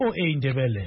VOA Indebele.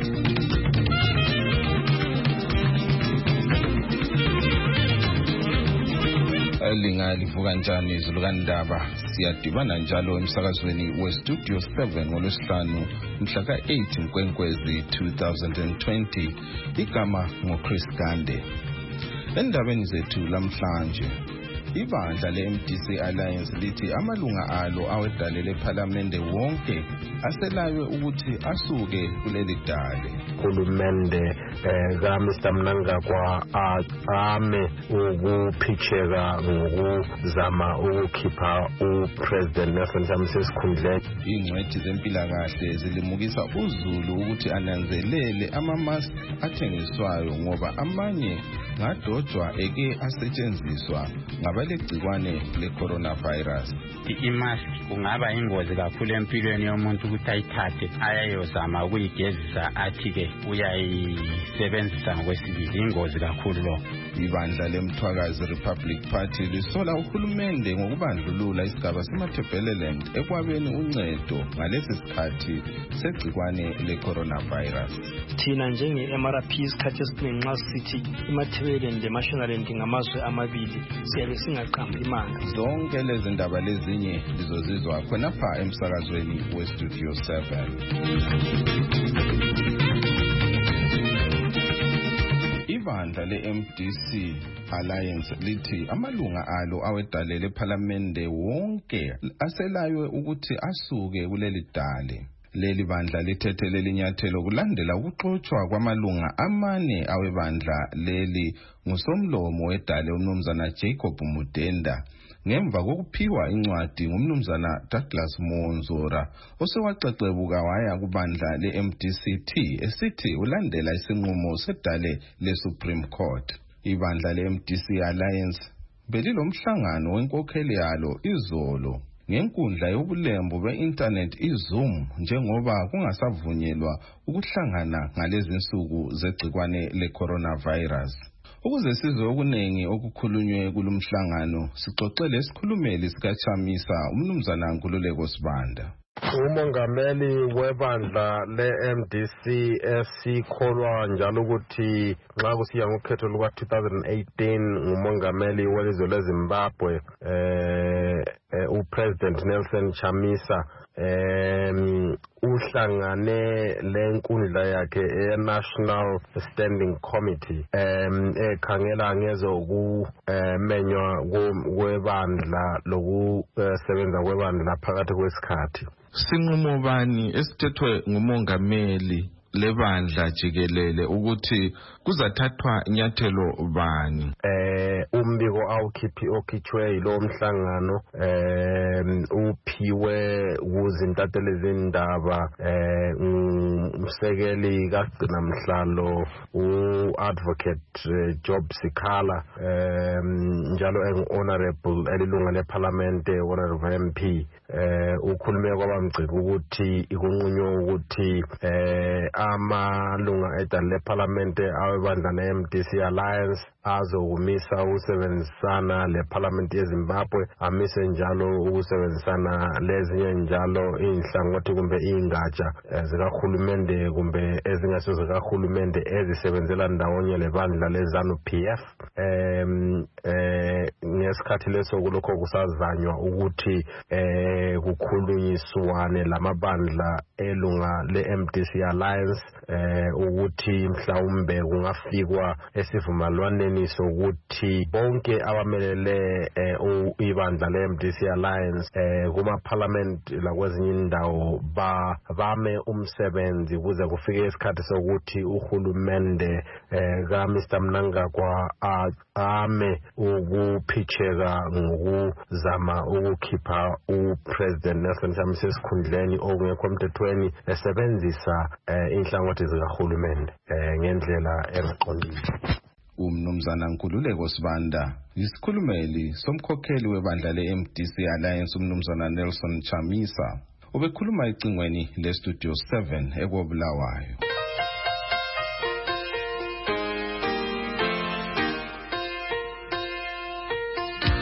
Linga livuka njani izulu kaNdaba siyadibana njalo emsakazweni weStudio 7 ngolwesihlanu mhla ka-8 Nkwenkwezi 2020. Igama ngoChris Gande. Endabeni zethu lamhlanje, ibandla le-MDC Alliance lithi amalunga alo awedale lephalamende wonke aselayo ukuthi asuke kuleli dale. Uhulumende kaMr Mnangagwa ame ukuphitheka ngokuzama ukukhipha uPresident Nelson Chamisa esikhundleni. Ingcwethi zempilakahle zilimukisa uZulu ukuthi ananzelele ama-mask athengiswayo ngoba amanye ngadojwa eke asetshenziswa ngabalegcikwane le-coronavirus. I-mask kungaba ingozi kakhulu empilweni yomuntu ukuthi ayithathe ayayozama ukuyigezisa athi-ke uyayisebenzisa ngokwesibili. Ingozi kakhulu lo. Ibandla leMthwakazi Republic Party lisola uhulumende ngokubandlulula isigaba semaThebeleland ekwabeni uncedo ngalesi sikhathi segcikwane le-coronavirus. Thina njenge-MRP isikhathi esiningi nxa sithi iMathebeleland leMashonaland ngamazwe amabili siyabe singaqambi imanga. Zonke lezi ndaba lezinye lizozizwa khonapha emsakazweni weStudio 7. Ibandla le-MDC Alliance lithi amalunga alo awedale ephalamende wonke aselayo ukuthi asuke kuleli dale. Leli bandla lithethele linyathelo kulandela ukuxoxwa kwamalunga amane awebandla leli ngusomlomo wedale umnumzana Jacob Mudenda ngemva kokuphiwa incwadi ngumnumzana Douglas Monzora osewaxexebuka waya kubandla le-MDCT esithi ulandela isinqumo sedale le-Supreme Court. Ibandla le-MDC Alliance belilomhlangano wenkokheli yalo izolo ngenkundla yobulembu be-internet iZoom njengoba kungasavunyelwa ukuhlangana ngalezi insuku zegcikwane le-coronavirus. Ukuze sizwe okuningi okukhulunywe kulomhlangano sixoxele isikhulumeli sikaChamisa umnumzana Nkululeko Sibanda. Umongameli webandla le-MDC esikholwa njalo ukuthi nxa kusiya ngokhetho luka-2018 ngumongameli welizwe leZimbabwe uPresident Nelson Chamisa uhlangane lenkundla yakhe e-National Standing Committee ekhangela ngezokumenywa kwebandla lokusebenza kwebandla phakathi kwesikhathi. Sinqumo bani esithethwe ngumongameli lebandla jikelele ukuthi kuzathathwa inyathelo bani? Umbiko okhitshwe yilo mhlangano uphiwe kuzintatheli zindaba umsekeli kaGcina Mhlalo u-Advocate Job Sikhala njalo engu-honorable elilunga leParliament honorable MP ukhulume kwabamgciki ukuthi ikunqunywe ukuthi amalunga edale leParliament awebandla le-MDC Alliance azokumisa ukusebenzisana leParliament yeZimbabwe amise njalo ukusebenzisana lezinye njalo inhlangothi kumbe ingatsha zikahulumende kumbe ezingasizo zikahulumende ezisebenzela ndawonye lebandla leZANU-PF. Ngesikhathi leso kulokho kusazanywa ukuthi kukhulunyiswane lamabandla elunga le-MDC Alliance ukuthi mhlawumbe kungafikwa esivumelwaneni sokuthi bonke abamelele ibandla le-MDC Alliance kuma-parliament lakwezinye indawo bame umsebenzi kuze kufike isikhathi sokuthi uhulumende kaMr Mnangagwa ame ukuphitheka ngokuzama ukukhipha uPresident Nelson Chamisa esikhundleni okungekho emthethweni esebenzisa inhlangothi zikahulumende ngendlela engaqondile. Umnumzana Nkululeko Sibanda isikhulumeli somkhokheli webandla le-MDC Alliance umnumzana Nelson Chamisa ubekhuluma ecingweni leStudio 7 eKobulawayo.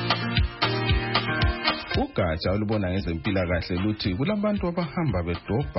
Ugatsha olubona ngezempilakahle luthi kulabantu abahamba bedobha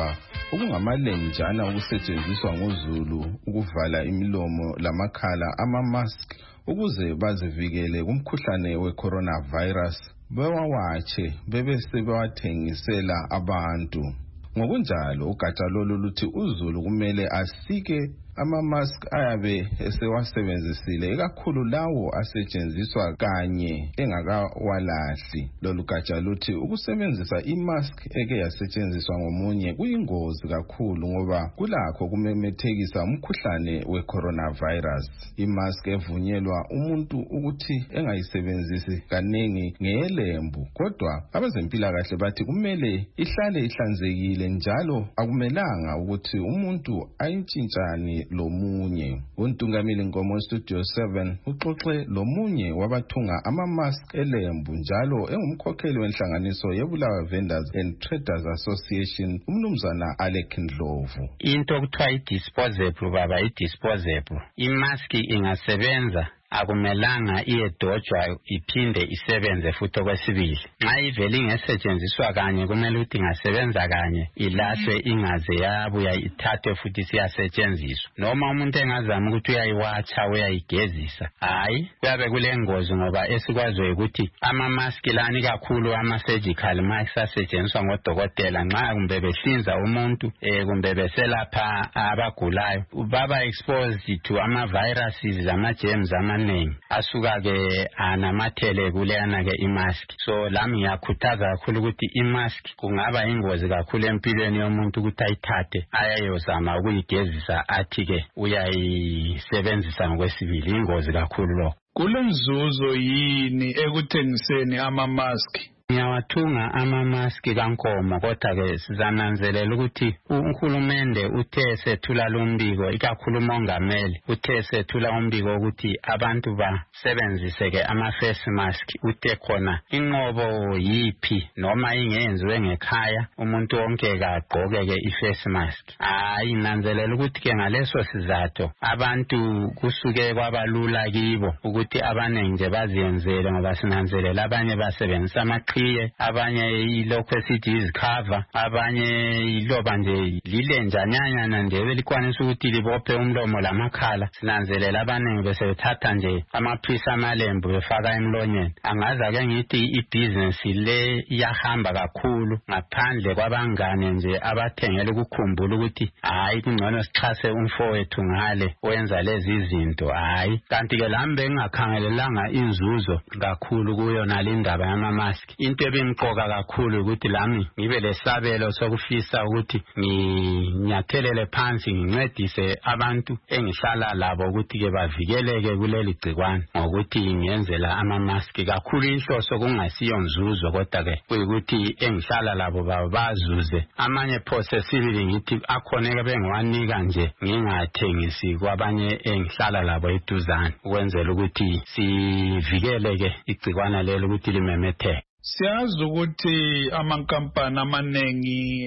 okungamalenjana okusetshenziswa ngoZulu ukuvala imilomo lamakhala ama-mask ukuze bazivikele kumkhuhlane we-coronavirus bewawatshe bebese bewathengisela abantu. Ngokunjalo ugatsha lolu luthi uZulu kumele asike ama-mask ayabe esewasebenzisile ikakhulu lawo asetshenziswa kanye engakawalahli. Lolu gatsha luthi ukusebenzisa i-mask eke yasetshenziswa ngomunye kuyingozi kakhulu ngoba kulakho kumemethekisa umkhuhlane we-coronavirus. I-mask evunyelwa umuntu ukuthi engayisebenzisi kaningi ngeyelembu, kodwa abezempilakahle bathi kumele ihlale ihlanzekile njalo akumelanga ukuthi umuntu ayintshintshane lomunye. Untungamili Nkomo Studio 7 uxoxe lomunye wabathunga ama-mask elembu njalo engumkhokheli wenhlanganiso yeBulawayo Vendors and Traders Association umnumzana Alec Ndlovu. Into okuthiwa i-disposable baba i-disposable. I-mask ingasebenza akumelanga iyedojwa iphinde isebenze futhi okwesibili. Nxa ivele ingesetshenziswa kanye kumele ukuthi ingasebenza kanye ilahlwe ingaze yabuya ithathwe futhi siyasetshenziswa. Noma umuntu engazama ukuthi uyayiwatsha uyayigezisa, hayi kuyabe kulengozi ngoba esikwaziyo ukuthi ama-mask lani kakhulu ama-surgical mask asetshenziswa ngodokotela nxa kumbe behlinza umuntu kumbe beselapha abagulayo baba exposed to ama-viruses ama-germs amaningi asuka ke anamathele kuleyana ke i-mask. So lami ngiyakhuthaza kakhulu ukuthi i-mask kungaba ingozi kakhulu empilweni yomuntu ukuthi ayithathe ayayozama ukuyigezisa athi ke uyayisebenzisa ngokwesibili. Ingozi kakhulu lo. Kulenzuzo yini ekuthengiseni ama-mask? Ngiyawathunga ama-mask kaNkomo kodwa ke sizananzelela ukuthi uhulumende uthe sethula lombiko ikakhulu umongameli uthe sethula umbiko ukuthi abantu basebenzise ke ama-face mask. Uthe khona inqobo yiphi noma ingenziwe ngekhaya umuntu wonke kagqoke ke i-face mask. Hayi nanzelela ukuthi ke ngaleso sizathu abantu kusuke kwabalula kibo ukuthi abaningi nje baziyenzele ngoba sinanzelela abanye basebenzisa amaqhiye, abanye ilokho esithi izikhava, abanye iloba nje lilenjanyanyana nje elikwanisa ukuthi libophe umlomo lamakhala. Sinanzelela abaningi besebethatha nje amaphisi amalembu befaka emlonyeni. Angaza ke ngithi ibhizinesi le iyahamba kakhulu ngaphandle kwabangane nje abathengele ukukhumbula ukuthi hayi kungcono sixhase umfowethu ngale oyenza lezi izinto. Hayi kanti ke lami bengakhangelelanga inzuzo kakhulu kuyo nalindaba yama-mask. Into ebimqoka kakhulu ukuthi lami ngibe lesabelo sokufisa ukuthi nginyathelele phansi ngincedise abantu engihlala labo ukuthi ke bavikeleke kuleli gcikwane ngokuthi ngiyenzela ama-mask. Kakhulu inhloso kungasiyo nzuzo kodwa ke kuyikuthi engihlala labo bazuze. Amanye phose sibili ngithi akhoneke bengiwanika nje ngingathengisi kwabanye engihlala labo eduzane ukwenzela ukuthi sivikeleke igcikwana lelo ukuthi limemetheke. Siyazi ukuthi amankampani amanengi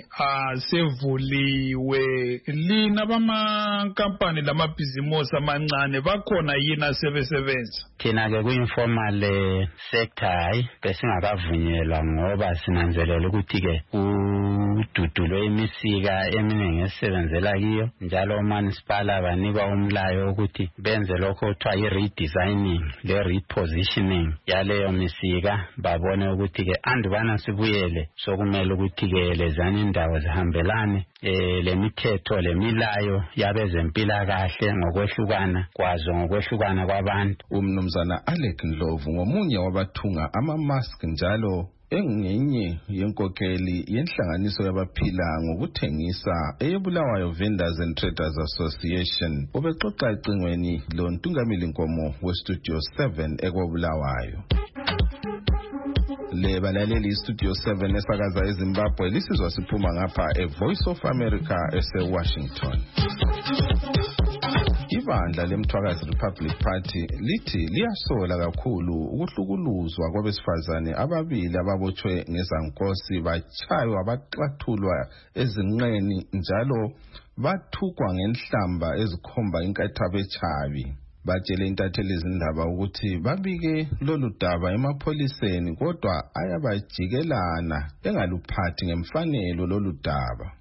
asevuliwe. Lina bamankampani lamabhizimusi amancane bakhona yini asebesebenza? Thina ke ku-informal sector hayi besingakavunyelwa ngoba sinanzelela ukuthi ke ududulo imisika eminingi esebenzela kiyo njalo uMunicipal banikwa umlayo ukuthi benze lokho kuthiwa i-redesigning le-repositioning yaleyo misika babone ukuthi ke andubana sibuyele sokumele ukuthi ke lezana indawo zihambelane lemithetho lemilayo yabezempilakahle ngokwehlukana kwazo ngokwehlukana kwabantu. Umnumzana Alec Ndlovu ngomunye wabathunga ama-mask njalo engenye yenkokheli yenhlanganiso yabaphila ngokuthengisa eyeBulawayo Vendors and Traders Association. Ubexoxa ecingweni lo Ntungamili Nkomo weStudio 7 eKobulawayo. Le balaleli Studio 7 esakaza eZimbabwe lisizwa siphuma ngapha eVoice of America eseWashington. Ibandla leMthwakazi Republic Party lithi liyasola kakhulu ukuhlukuluzwa kwabesifazane ababili ababotshwe ngezankosi bachaywa baxathulwa ezinqeni njalo bathukwa ngenhlamba ezikhomba inkathabo echabi. Batshele intatheli izindaba ukuthi babike lolu daba emapholiseni kodwa ayabajikelana engaluphathi ngemfanelo lolu daba.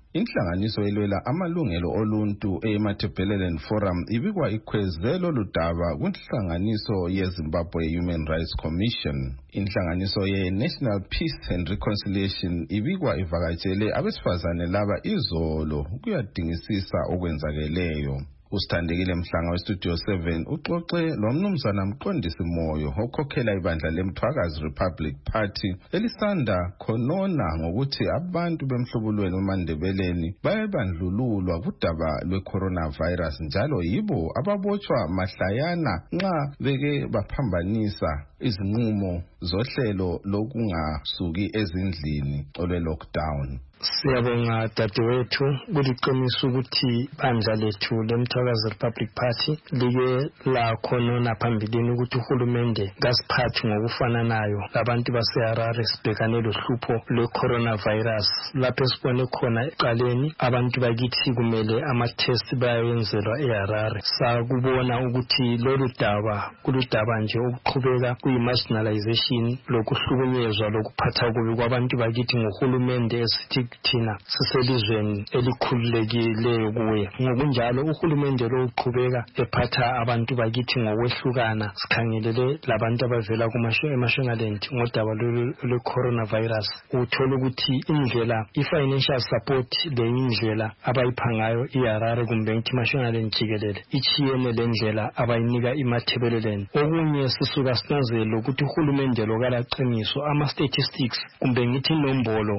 Inhlanganiso elwela amalungelo oluntu eMatabeleland Forum ibikwa ikhweze lolu daba kwinhlanganiso yeZimbabwe Human Rights Commission. Inhlanganiso ye-National Peace and Reconciliation ibikwa ivakatshele abesifazane laba izolo kuyadingisisa okwenzakeleyo. Usithandekile Mhlanga weStudio 7 uxoxe lomnumzana Mqondisi Moyo okhokhela ibandla leMthwakazi Republic Party elisanda khonona ngokuthi abantu bemhlubulweni eMandebeleni bayabandlululwa kudaba lwe-coronavirus njalo yibo ababotshwa mahlayana nxa beke baphambanisa izinqumo zohlelo lokungasuki ezindlini olwe-lockdown. Siyabonga dadewethu kuliqiniso ukuthi bandla lethu leMthwakazi Republic Party like lakhonona phambilini ukuthi uhulumende kasiphathi ngokufananayo labantu baseHarare sibhekane lohlupho lwe-coronavirus. Lapho esibone khona eqaleni abantu bakithi kumele ama-test bayenzelwa eHarare. Sakubona ukuthi lolu daba kuludaba nje okuqhubeka kuyi-marginalization lokuhlukunyezwa lokuphatha kubi kwabantu bakithi ngohulumende esithi thina siselizweni elikhululekileyo kuye. Ngokunjalo uhulumende lo uqhubeka ephatha abantu bakithi ngokwehlukana sikhangelele labantu abavela kumashonaland ngodaba lwe-coronavirus. Uthola ukuthi indlela i-financial support leyindlela abayipha ngayo iHarare kumbe ngithi mashonaland jikelele ichiyene le ndlela abayinika iMatabeleland. Okunye sisuka sinazelo ukuthi uhulumende lo kalaqiniso ama-statistics kumbe ngithi inombolo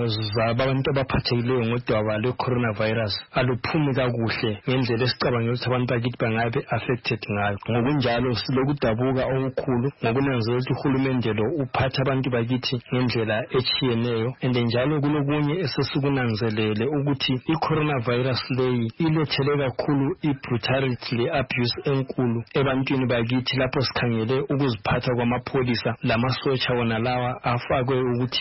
abantu abaphathekileyo ngodaba lwe-coronavirus aluphumi kakuhle ngendlela esicabangela ukuthi abantu bakithi bangabe affected ngayo. Ngokunjalo silokudabuka okukhulu ngokunanzelela ukuthi uhulumende lo uphatha abantu bakithi ngendlela echiyeneyo. Njalo kulokunye esesikunanzelele ukuthi i-coronavirus leyi ilethele kakhulu i-brutality le-abuse enkulu ebantwini bakithi lapho sikhangele ukuziphatha kwamapholisa lamasotsha wona lawa afakwe ukuthi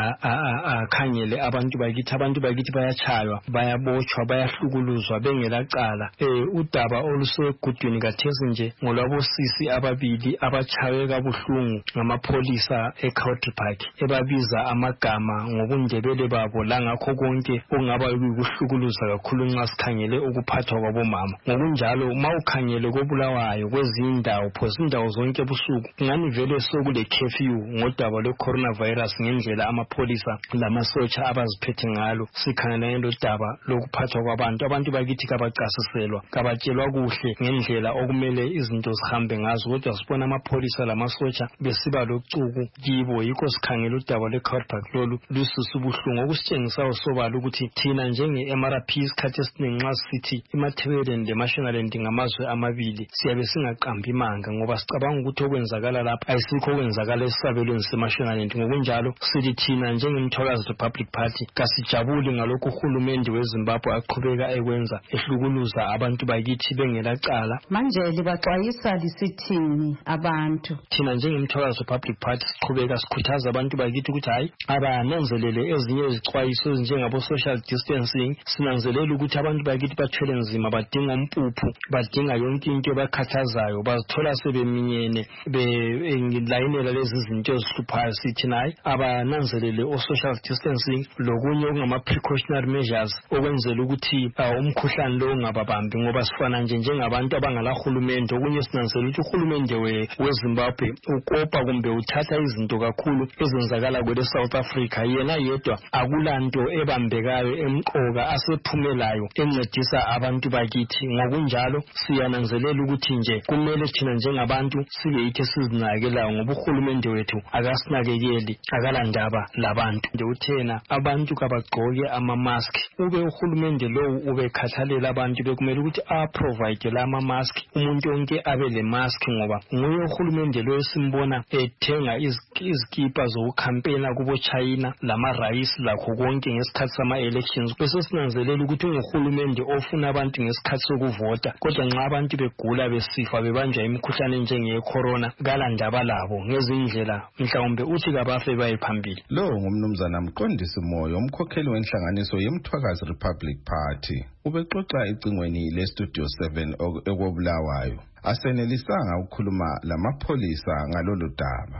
akhangele abantu bakithi bayachaywa bayabotshwa bayahlukuluzwa bengelacala. Udaba olusegudwini kathesi nje ngolwabosisi ababili abachaywe kabuhlungu ngamapholisa eCountry Park ebabiza amagama ngobundebele babo langakho konke okungaba ukuhlukuluza kakhulu nxa sikhangele ukuphathwa kwabomama. Ngokunjalo mawukhangele kobulawayo kwezindawo phosi indawo zonke ebusuku ngani vele sokule curfew ngodaba lwe-coronavirus ngendlela amapholisa lamasotsha abaziphethe ngalo. Sikhangela ngelo daba lokuphathwa kwabantu bakithi kabacasiselwa kabatshelwa kuhle ngendlela okumele izinto zihambe ngazo, kodwa sibona amapholisa lamasotsha besiba locuku kibo. Yikho sikhangela udaba lwe-Country Park lolu lususu buhlungu okusitshengisayo sobala ukuthi thina njenge-MRP isikhathi esiningi nxa sithi iMatabeleland leMashonaland ngamazwe amabili siyabe singaqambi imanga ngoba sicabanga ukuthi okwenzakala lapha ayisikho okwenzakala esabelweni seMashonaland. Ngokunjalo sithi thina njengeMthwakazi Republic Party kasijabuli ngalokhu uhulumende weZimbabwe aqhubeka ekwenza ehlukuluza abantu bakithi bengelacala. Manje libaxwayisa lisithini abantu? Thina njengeMthwakazi Republic Party siqhubeka sikhuthaza abantu bakithi ukuthi hayi abananzelele ezinye izixwayiso ezinjengabo social distancing. Sinanzelela ukuthi abantu bakithi bathwele nzima, badinga umpuphu, badinga yonke into ebakhathazayo, bazithola sebeminyene belayinela lezi zinto ezihluphayo. Sithi nayi abananzelele o-social distancing lokunye okungama-precautionary measures okwenzela ukuthi umkhuhlane lo ungababambi ngoba sifana njengabantu abangalahulumende. Okunye sinanzelela ukuthi uhulumende weZimbabwe ukopa kumbe uthatha izinto kakhulu ezenzakala kwele South Africa. Yena yedwa akulanto ebambekayo emqoka asephumelayo encedisa abantu bakithi. Ngokunjalo siyananzelela ukuthi nje kumele thina njengabantu sibe yithi sizinakelayo ngoba uhulumende wethu akasinakekeli, akalandaba labantu. Nje uthena abantu kabagqoke ama-mask. Ube uhulumende lowu ubekhathalela abantu bekumele ukuthi aprovide lama-mask, umuntu onke abe le-mask ngoba nguye uhulumende lo esimbona ethenga izikipa zokukhampena kubo China lama-rice lakho konke ngesikhathi sama-elections. Bese sinanzelela ukuthi unguhulumende ofuna abantu ngesikhathi sokuvota, kodwa nxa abantu begula besifa bebanjwa imikhuhlane njenge-corona kalandaba labo ngezindlela mhlawumbe uthi kabafe baye phambili. Lo ngumnumzana Mqondisi Moyo umkhokheli wenhlanganiso yeMthwakazi Republic Party ubexoxa icingweni leStudio 7 ekobulawayo. Asenelisanga ukukhuluma lamapholisa ngalolu daba.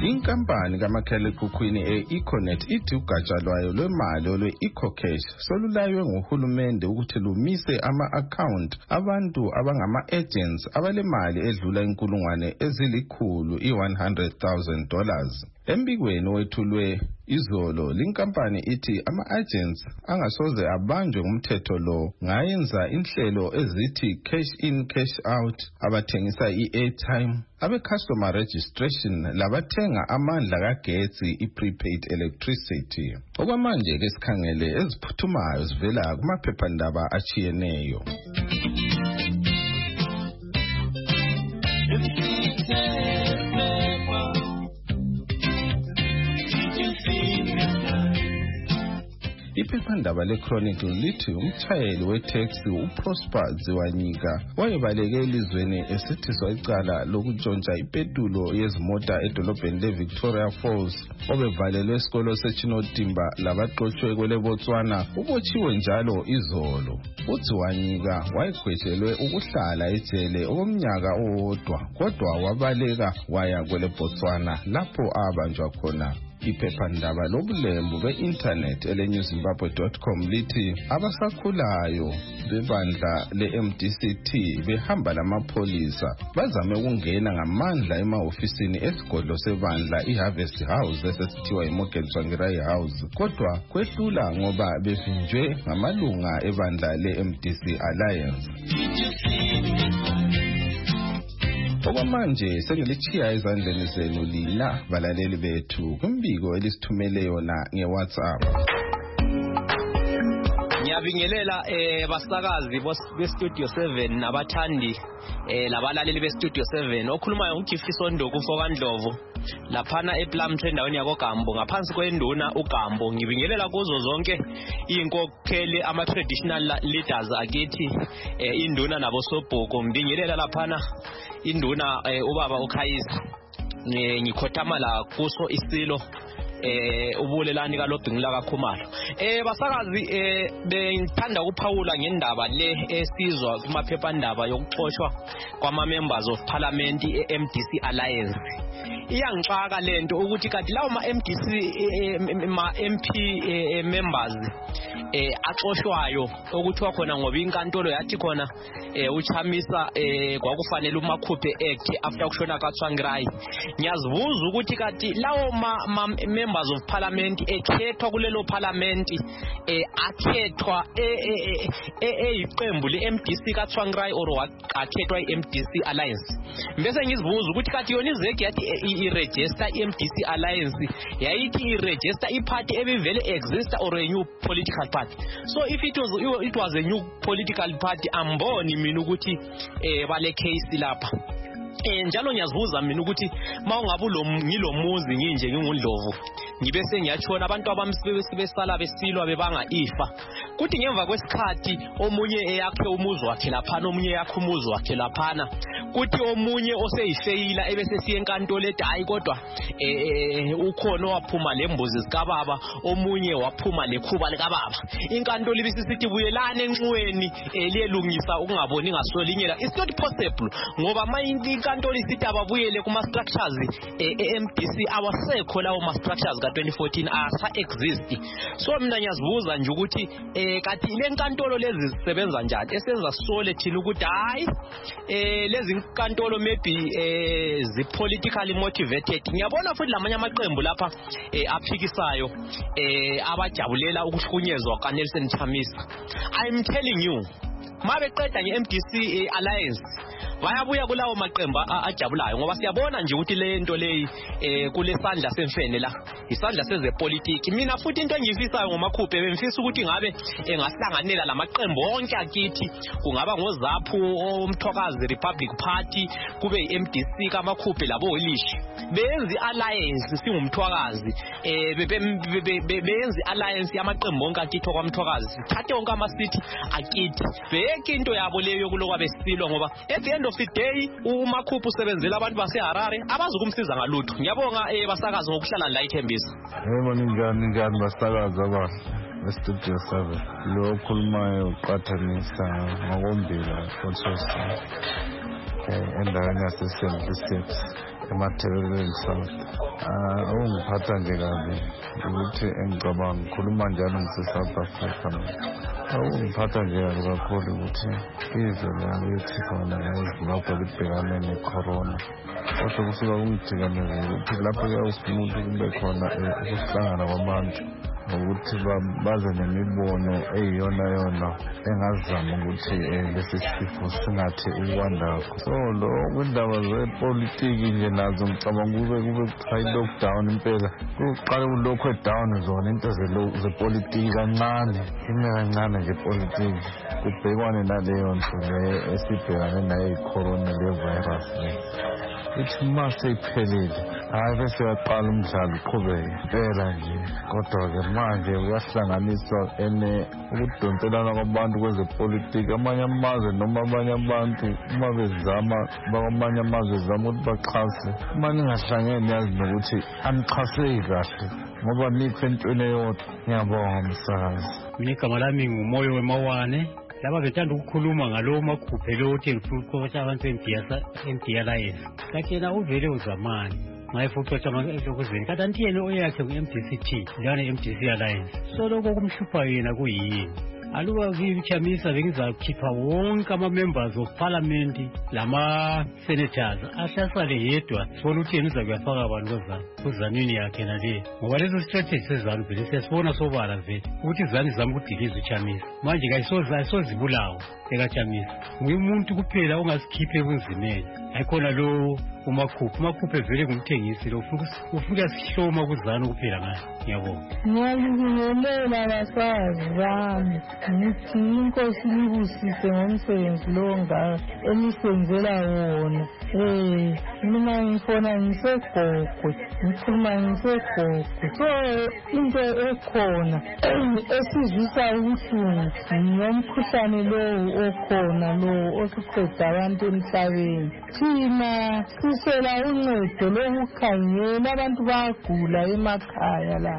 Inkampani kamakhalekhukhwini e-Econet ithi ugatsha lwayo lwemali olwe-EcoCash solulaywe nguhulumende ukuthi lumise ama-account abantu abangama-agents abalemali edlula inkulungwane ezilikhulu $100,000. Embikweni wethulwe izolo, linkampani ithi ama-agents angasoze abanjwe ngumthetho lo ngayenza inhlelo ezithi cash in cash out, abathengisa i-airtime, abe-customer registration, labathenga amandla kagetsi i-prepaid electricity. Okwamanje ke sikhangele eziphuthumayo zivela kumaphephandaba achiyeneyo. Iphephandaba le-Chronicle lithi umtshayeli weteksi uProsper Ziwanyika wayebaleke elizweni esithiswa icala lokutshontsha ipetulo yezimota edolobheni leVictoria Falls obevalelwe esikolo seChinotimba labaxotshwe kweleBotswana ubotshiwe njalo izolo. uZiwanyika wayegwetshelwe ukuhlala ejele okomnyaka owodwa kodwa wabaleka waya kweleBotswana lapho abanjwa khona. Iphephandaba lobulembu be-internet eleNewZimbabwe.com lithi abasakhulayo bebandla le-MDCT behamba lamapholisa bazame ukungena ngamandla emahofisini esigodlo sebandla iHarvest House esesithiwa iMorgan Tsvangirai House, kodwa kwehlula ngoba bevinjwe ngamalunga ebandla le-MDC Alliance. Okwamanje sengilichiya ezandleni zenu lina balaleli bethu kumbiko elisithumele yona ngeWhatsApp. Ngiyabingelela basakazi beStudio 7 nabathandi labalaleli beStudio 7. Okhulumayo uGifiso Ndoku Fokandlovu laphana ePlumtree endaweni yakoGambo ngaphansi kwenduna uGambo. Ngibingelela kuzo zonke inkokheli ama-traditional leaders akithi induna nabo Sobhuku. Ngibingelela laphana induna ubaba uKhayisa. Ngikhothama la kuso isilo ubulelani kalobhingila kaKhumalo. Basakazi bengithanda ukuphawula ngendaba le esizwa kumaphephandaba yokuxoshwa kwama-members of parliament e-MDC Alliance. Iyangixaka lento ukuthi kanti lawo ma-MP members axoshwayo okuthiwa khona ngoba inkantolo yathi khona uChamisa kwakufanele umakhuphe act after kushona kaTsvangirai. Ngiyazibuza ukuthi kanti lawo members of parliament ekhethwa kulelo parliament akhethwa eyiqembu le-MDC kaTsvangirai or akhethwa i-MDC Alliance. Bese ngizibuza ukuthi kanti yona izeki yathi i-register i-MDC Alliance yayithi i-register i-party ebivele exist or a new political party. So if it was a new political party, amboni mina ukuthi bale case lapha. Njalo ngiyazibuza mina ukuthi mawungabe ngilomuzi nginje ngingundlovu ngibe sengiyatshona abantu abamsibesala besilwa bebanga ifa kuthi ngemva kwesikhathi omunye eyakhe umuzi wakhe laphana omunye yakhe umuzi wakhe laphana kuthi omunye oseyifeyila ebese siye enkantolo ethi hayi kodwa ukhona waphuma lembuzi zikababa omunye waphuma lekhuba likababa inkantolo ibisisithi buyelana enxweni liyelungisa ukungaboni ngasolinye. It's not possible ngoba inkantolo isithi ababuyele kuma structures eMDC awasekho lawo ma structures ka2014 asa exist. So mina ngiyazibuza nje ukuthi kanti le nkantolo lezi zisebenza njani esenza sole thina ukuthi hayi lezi nkantolo maybe zi politically motivated. Ngiyabona futhi lamanye amaqembu lapha aphikisayo abajabulela ukuhlukunyezwa kaNelson Chamisa. I'm telling you mabeqeda ngeMDC Alliance bayabuya kulawo maqembu ajabulayo ngoba siyabona nje ukuthi le nto leyi kulesandla semfene la isandla sezepolitiki. Mina futhi into engiyifisayo ngomakhuphe bemfisa ukuthi ngabe engahlanganela lamaqembu onke akithi kungaba ngoZaphu omthokazi Republic Party kube iMDC kamakhuphe labo Olishi benzi alliance singumthwakazi benzi alliance yamaqembu onke akithi kwamthwakazi thathe onke amasithi akithi beke into yabo leyo kulokwa besilwa ngoba at the end of the day umakhuphe usebenzela abantu baseHarare abazukumsiza ngalutho. Ngiyabonga basakazi ngokuhlala la ithembisa. Yebo ninjani basakazi aba eStudio 7 lo khulumayo uqhathanisa ngokombila konsosi endaweni yase-St. Steps emathebeleni South. Ungiphatha nje kabi ukuthi engicabanga ngikhuluma njalo ngise-South Africa. Ungiphatha nje kabi kakhulu ukuthi izwe lakithi khona eZimbabwe libhekane ne-corona. Kodwa kusuka kungijikamezile ukuthi lapho umuntu kube khona ukuhlangana kwabantu ukuthi baze nemibono eyiyona engazama ukuthi lesi sifo singathi ukwandakho. So lo kwindaba zepolitiki nje nazo ngicabanga kube i-lockdown impela kuqala kulokho down zona into zepolitiki kancane kancane nje politiki kubhekwane naleyo nto esibhekane nayo i-corona le-virus ithi mase iphelile hayi bese yaqala umdlalo uqhubeke impela nje. Kodwa-ke manje kuyahlanganiswa ukudonselana kwabantu kwezepolitiki. Amanye amazwe noma abanye abantu uma bezama bakwamanye amazwe bezama ukuthi baxhase uma ningahlangene yazi nokuthi anixhaseki kahle ngoba nikho entweni eyodwa. Ngiyabonga msakazi. Mina igama lami nguMoyo Wemawane. Laba bethanda ukukhuluma ngalowo makhuphe lo uthi ngifuna abantu MD Alliance. Kanti yena uvele uzamani ngayifuqa lokuzweni kanti anti yena oyakhe ngu-MDCT lana MDC Alliance. So lokho kumhlupha yena kuyini? Aluba ngichamisa bengizakhipha wonke ama-members of parliament lama-senators ahlalisane yedwa sibona ukuthi yena uzakuyafaka abantu kuzanini yakhe nale ngoba lezo strategy sezanu vele siyasibona sobala vele ukuthi izani zama ukudiliza uchamisa manje ayisozibulawo ekachamisa nguye umuntu kuphela ongasikhiphe ebunzimeni ayikhona lo umakhuphe vele ngumthengisi lo ufuna sihloma kuzana kuphela ngayo. Ngiyabonga. Ngiyabingelela basazi bami ngithi inkosi libusise ngomsebenzi lo ngayo enisenzela wona. Mina ngifona ngisegogwe ngikhuluma ngisegogwe. So into ekhona esizwisa ubuhlungu ngomkhuhlane lowo okhona lowo osuqeda abantu emhlabeni. Thina sisela uncedo lokukhangela abantu bagula emakhaya la.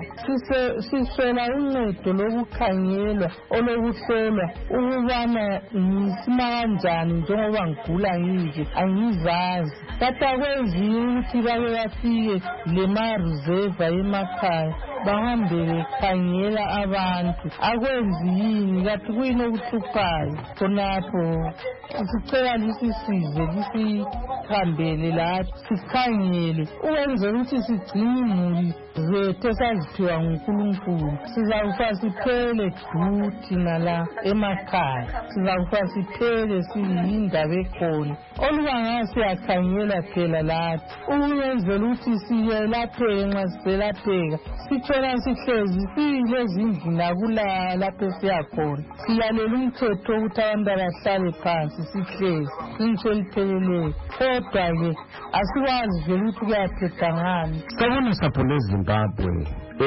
Sisela uncedo lokukhangelwa olokuhlolwa ukubana ngisima kanjani njengoba ngigula ngize angizazi. Kata kwenziwe ukuthi bake bafike lema-reserve emakhaya bahambe bekhangela abantu. Akwenzi yini kathi kuyini okuhluphayo khonapho? Sicela lisisize lisihambele lathi sikhangele ukwenzela ukuthi sigcine imuli zethu esaziphiwa nguNkulunkulu. Sizawufa siphele duthi nala emakhaya, sizawufa siphele siyindaba ekhona oluba ngathi siyakhangela phela lathi ukwenzela ukuthi siyelapheke nxa siselapheka sithola sihlezi silezindlini akulala lapho siyakhona silalela umthetho ukuthi abantu abahlale phansi sihlezi into elipheleleyo. Kodwa-ke asikwazi vele ukuthi kuyaphetha ngani. Sabona sapho leZimbabwe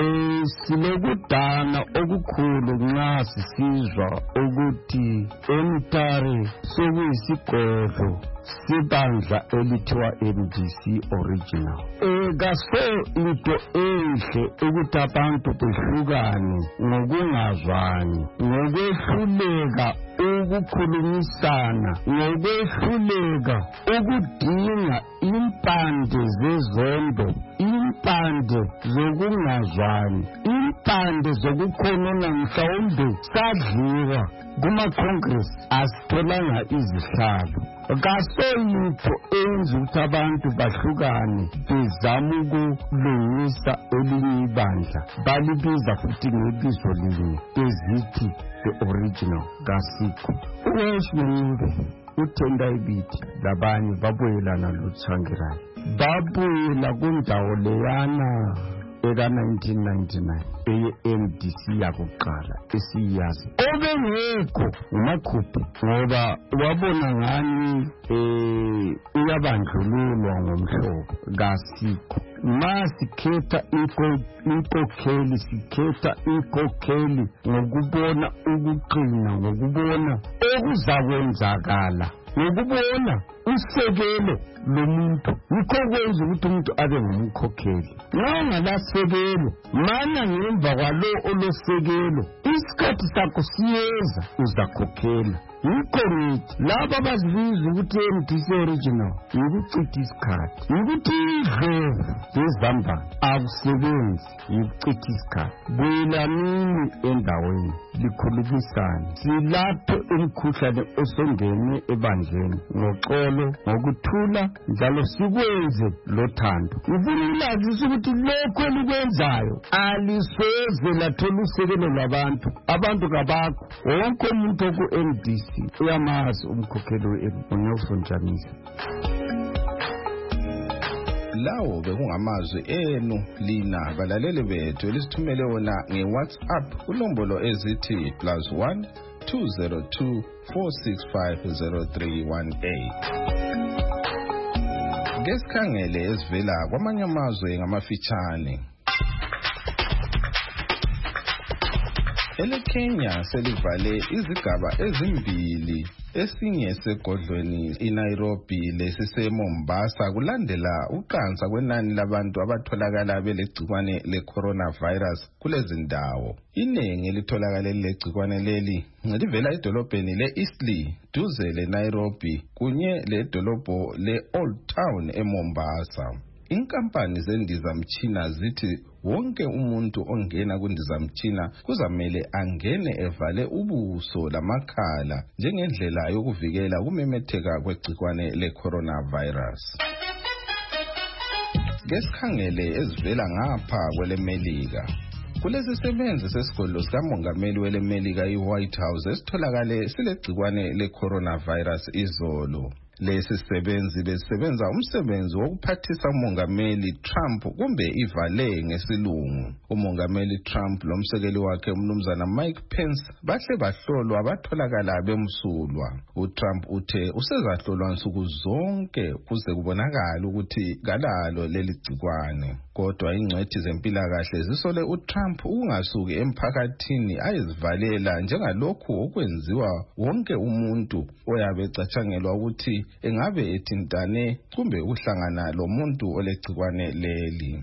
sinokudana okukhulu nxa sisizwa ukuthi eMtare sekuyisigodlo sibandla elithiwa MDC Original. Kaso into enhle ukuthi abantu behlukane ngokungazwani, ngokwehluleka ukukhulumisana, ngokwehluleka ukudinga impande zezondo, impande zokungazwani, impande zokukhonona. Mhlawumbe sadliwa kuma-congress asitholanga izihlalo. Kasoyinto enza ukuthi abantu bahlukane bezama ukulungisa elinye ibandla balibiza futhi ngebizo linye bezithi the original kasikho. uWeshmube uThenda Ibithi labanye babuyelana loTsvangirai babuyela kundawo leyana eka-1999 eye-MDC yakuqala esiyazi obengekho umakhuphe ngoba wabona ngani uyabandlululwa ngomhlobo kasikho. Ma sikhetha inkokheli sikhetha inkokheli ngokubona ukuqina, ngokubona okuzakwenzakala, ngokubona usekelo lomuntu. Yikho kwenza ukuthi umuntu abe ngumkhokheli. Nxa ungalasekelo mana ngemva kwalo olosekelo isikhathi sakho siyeza uzakhokhela. yicorrect laba bazibiza ukuthi MDC original yikucitha isikhathi ukuthi idlovu lezambane akusebenzi yikucitha isikhathi buyelanini endaweni likhulumisane silapho umkhuhlane osongene ebandleni ngoxolo ngokuthula njalo sikwenze lothando ufuna ulazisa ukuthi lokho elikwenzayo alisoze lathola usekelo lwabantu abantu kabakho wonke umuntu oku-MDC uyamazi umkhokheli we-Nelson Chamisa. Lawo bekungamazwi enu lina balaleli bethu elisithumele wona ngeWhatsApp kulombolo ezithi +1 202 465 0318. Ngesikhangele esivela kwamanye amazwe ngamafitshane. EKenya selivale izigaba ezimbili esinye segodlweni iNairobi lesiseMombasa kulandela uqansa kwenani labantu abatholakala belegcikwane leCoronavirus kulezi ndawo. Inengi elitholakala lelegcikwane leli livela edolobheni leEastleigh duze leNairobi kunye ledolobho leOld Town eMombasa. Inkampani zendizamtshina zithi wonke umuntu ongena kundizamtshina kuzamele angene evale ubuso lamakhala njengendlela yokuvikela ukumemetheka kwegcikwane leCoronavirus. Ngesikhangele ezivela ngapha kwelemelika kulesisebenzi sesigodlo sikamongameli welemelika iWhite House esitholakale silegcikwane leCoronavirus izolo. Lesi sisebenzi besisebenza umsebenzi wokuphathisa umongameli Trump kumbe ivale ngesilungu. Umongameli Trump lomsekeli wakhe umnumzana Mike Pence bahle bahlolwa batholakala bemsulwa. uTrump uthe usezahlolwa nsuku zonke kuze kubonakala ukuthi kalalo leli gcikwane. Kodwa ingcwethi zempilakahle zisole uTrump ungasuki emphakathini ayezivalela njengalokhu okwenziwa wonke umuntu oyabe ecatshangelwa ukuthi engabe ethintane kumbe uhlangana lomuntu olegcikwane leli.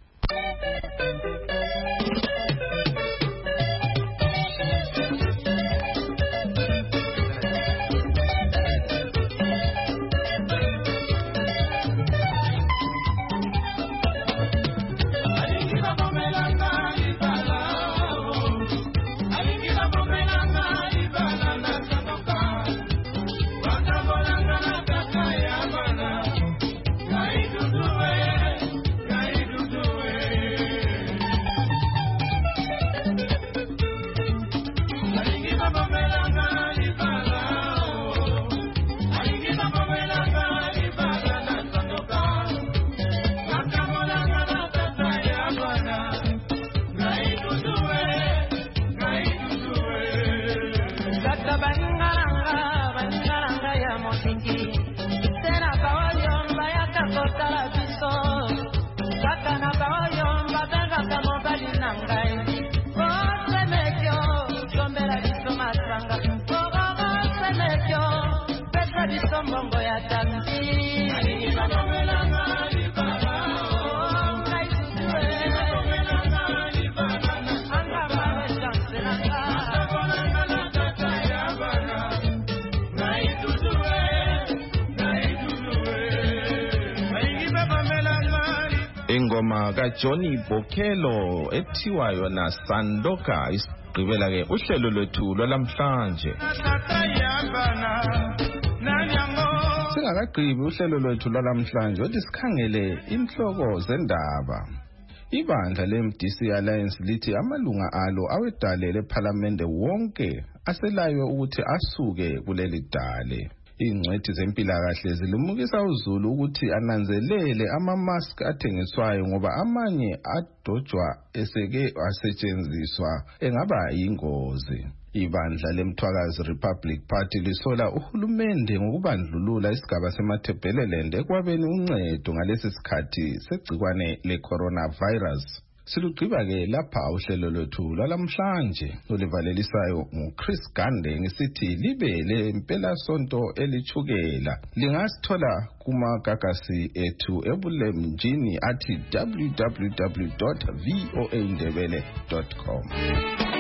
Ingoma kaJohnny Bokhelo ethiwa yona Sandoka isigqibela ke uhlelo lwethu lwalamhlanje. Singakagqibi uhlelo lwethu lwalamhlanje othi sikhangele inhloko zendaba. Ibandla leMDC Alliance lithi amalunga alo awedale leParliament wonke aselayo ukuthi asuke kuleli dale. Ingcwethi zempilakahle zilimukisa uZulu ukuthi ananzelele ama-mask athengiswayo ngoba amanye adojwa eseke asetshenziswa engaba yingozi. Ibandla leMthwakazi Republic Party lisola uhulumende ngokubandlulula isigaba seMatabeleland ekwabeni uncedo ngalesi sikhathi segcikwane leCoronavirus. Silugqiba ke lapha uhlelo lwethu lwalamhlanje olivalelisayo nguChris Gande ngisithi libe lempela sonto elichukela. Lingasithola kumagagasi ethu ebulemjini athi www.voaindebele.com.